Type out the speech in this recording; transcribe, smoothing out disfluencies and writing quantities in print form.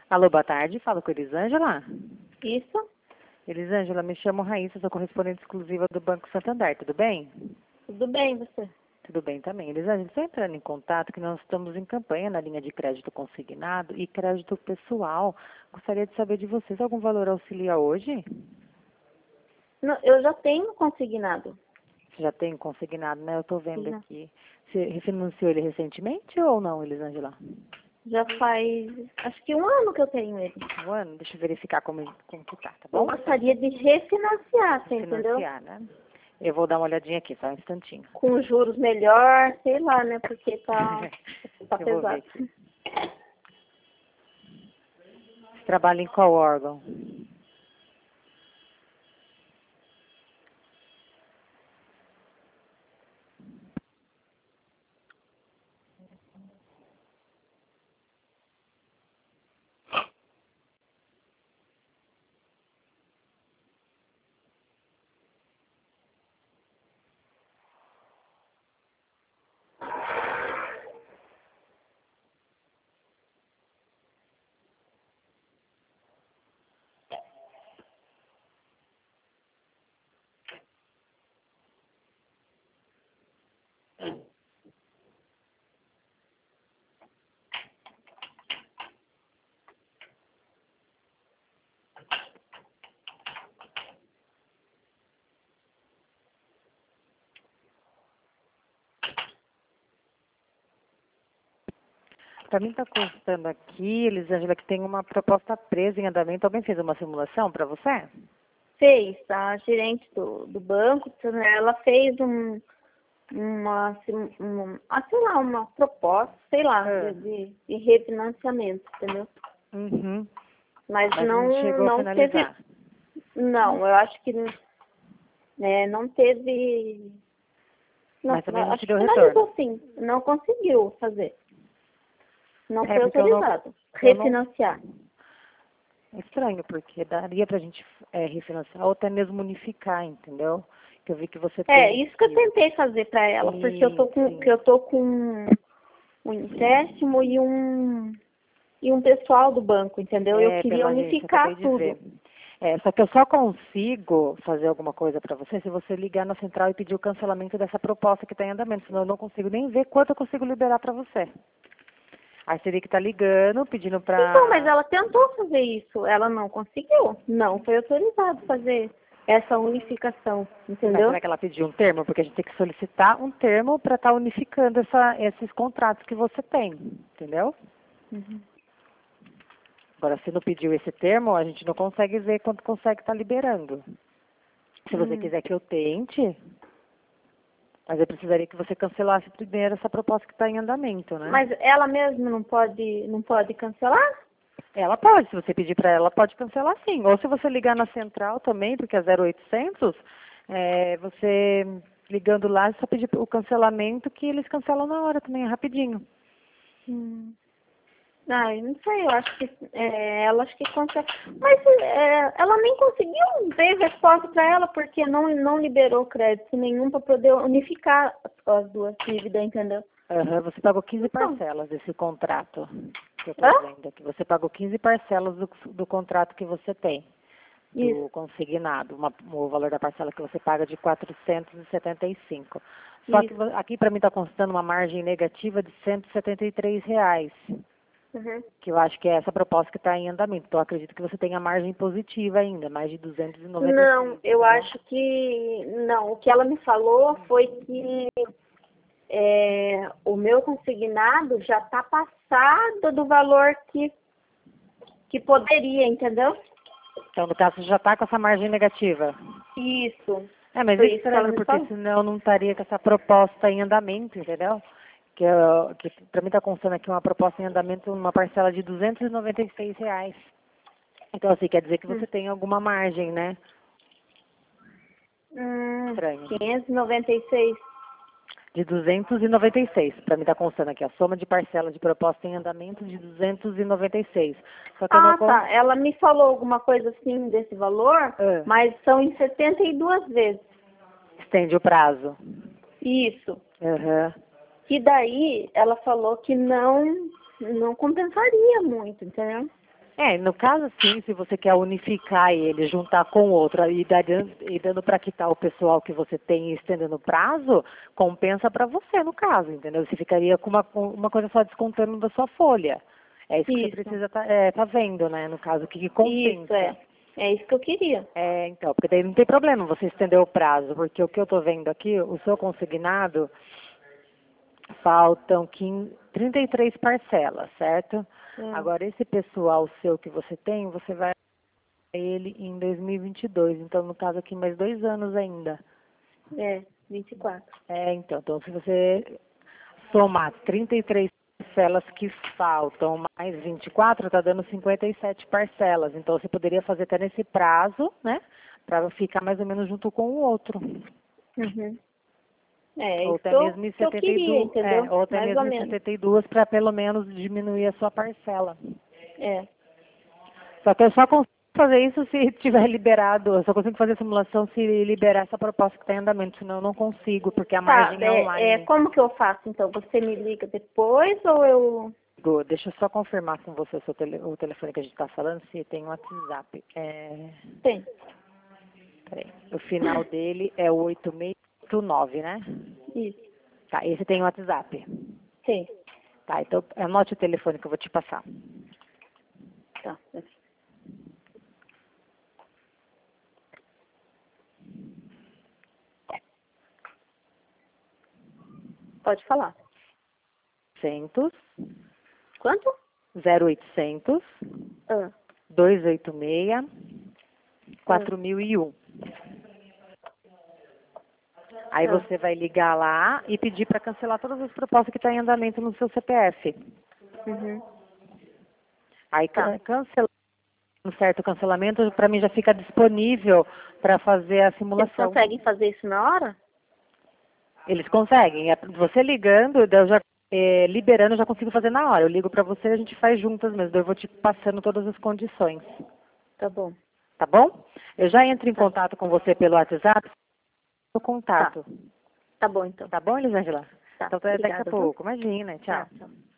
Alô, boa tarde. Falo com Elisângela. Isso? Elisângela, me chamo Raíssa, sou correspondente exclusiva do Banco Santander. Tudo bem? Tudo bem, você? Tudo bem também. Elisângela, estou entrando em contato que nós estamos em campanha na linha de crédito consignado e crédito pessoal. Gostaria de saber de vocês, algum valor auxilia hoje? Não, eu já tenho consignado. Você já tem consignado, né? Eu estou vendo Já. aqui. Você refinanciou ele recentemente ou não, Elisângela? Já faz, acho que 1 ano que eu tenho ele. Um ano? Deixa eu verificar como que tá Eu bom? gostaria de refinanciar, você entendeu? Refinanciar, né? Eu vou dar uma olhadinha aqui, só um instantinho. Com juros melhor, sei lá, né? Porque tá Eu vou ver pesado. aqui. Você trabalha em qual órgão? Para mim está constando aqui, Elisângela, que tem uma proposta presa em andamento. Alguém fez uma simulação para você? Fez, a gerente do banco, ela fez sei lá, uma proposta, sei lá, Ah. de refinanciamento, entendeu? Uhum. Mas Mas não chegou a não teve, finalizar. não, eu acho que não teve. Não, Mas também não acho te que deu retorno. finalizou sim. Não conseguiu fazer. Não É, foi porque autorizado. eu não. Refinanciar. É estranho, porque daria pra gente refinanciar ou até mesmo unificar, entendeu? Que eu vi que você É, tem isso que eu aqui. tentei fazer para ela, porque eu tô com, Sim. que eu tô com um empréstimo e um pessoal do banco, entendeu? Eu É, queria pela agência, acabei unificar de tudo. ver. É, só que eu só consigo fazer alguma coisa para você se você ligar na central e pedir o cancelamento dessa proposta que está em andamento, senão eu não consigo nem ver quanto eu consigo liberar para você. Aí seria que está ligando, pedindo Então, mas para... ela tentou fazer isso, ela não conseguiu. Não foi autorizado fazer essa unificação, Mas entendeu? será que ela pediu um termo? Porque a gente tem que solicitar um termo para estar unificando esses contratos que você tem, entendeu? Uhum. Agora, se não pediu esse termo, a gente não consegue ver quanto consegue estar liberando. Se você Hum. quiser que eu tente, mas eu precisaria que você cancelasse primeiro essa proposta que está em andamento, né? Mas ela mesma não pode cancelar? Ela pode, se você pedir para ela, pode cancelar sim. Ou se você ligar na central também, porque é 0800, você ligando lá, é só pedir o cancelamento que eles cancelam na hora também, é rapidinho. Hum. Ah, eu não sei, eu acho que ela acho que consegue. Mas ela nem conseguiu ver resposta para ela porque não liberou crédito nenhum para poder unificar as duas dívidas, entendeu? Aham, você pagou 15 Então, parcelas desse contrato que eu estou hã? vendo aqui. Você pagou 15 parcelas do contrato que você tem, Isso. do consignado, o valor da parcela que você paga de 475. Só que Isso. aqui para mim está constando uma margem negativa de R$ 173, Uhum. que eu acho que é essa proposta que está em andamento. Então eu acredito que você tenha margem positiva ainda, mais de 296, Não, eu entendeu? acho que não. O que ela me falou foi que o meu consignado já está passado do valor que poderia, entendeu? Então, no caso, você já está com essa margem negativa. Isso. É, mas é Foi isso que ela estranho, me porque falou. senão eu não estaria com essa proposta em andamento, entendeu? Que para mim está constando aqui uma proposta em andamento, uma parcela de R$ 296. Então, assim, quer dizer que você tem alguma margem, né? Estranho. 596. De 296. Para mim está constando aqui a soma de parcela de proposta em andamento de 296. Só que eu não Ah, consigo. tá. Ela me falou alguma coisa assim desse valor, Ah, mas são em 72 vezes. estende o prazo. Isso. Aham. E daí ela falou que não compensaria muito, entendeu? No caso, sim, se você quer unificar ele, juntar com outro e dando para quitar o pessoal que você tem e estendendo o prazo, compensa para você, no caso, entendeu? Você ficaria com uma coisa só descontando da sua folha. É isso que você precisa tá vendo, né? No caso, o que compensa. Isso, é. É isso que eu queria. Então, porque daí não tem problema você estender o prazo, porque o que eu estou vendo aqui, o seu consignado, faltam 33 parcelas, certo? Agora, esse pessoal seu que você tem, você vai ele em 2022. Então, no caso aqui, mais 2 anos ainda. 24. Então se você somar 33 parcelas que faltam, mais 24, está dando 57 parcelas. Então, você poderia fazer até nesse prazo, né? Para ficar mais ou menos junto com o outro. Uhum. Ou Isso até mesmo em que eu queria, entendeu? ou até Mais mesmo ou em menos. 72 para pelo menos diminuir a sua parcela. É. Só que eu só consigo fazer isso se tiver liberado, eu só consigo fazer a simulação se liberar essa proposta que está em andamento, senão eu não consigo, porque a Tá, margem é online. como que eu faço, então? Você me liga depois ou eu... Deixa eu só confirmar com você o telefone que a gente está falando, se tem um WhatsApp. Tem. Peraí. O final dele é o 8689, né? Isso. Tá, esse tem um WhatsApp. Tem. Tá, então anote o telefone que eu vou te passar. Tá. Pode falar. 800 Quanto? 0800 Ah. 286 4001. Aí você vai ligar lá e pedir para cancelar todas as propostas que estão em andamento no seu CPF. Uhum. Aí Tá. cancelar um certo cancelamento, para mim já fica disponível para fazer a Eles simulação. conseguem fazer isso na hora? Eles conseguem. Você ligando, eu já liberando, eu já consigo fazer na hora. Eu ligo para você e a gente faz juntas mesmo. Eu vou te passando todas as condições. Tá bom. Tá bom? Eu já entro em contato com você pelo WhatsApp. O contato. Tá bom, então. Tá bom, Elisângela? Tá. Então até daqui a Obrigada, viu? pouco. Imagina. Tchau. Tchau.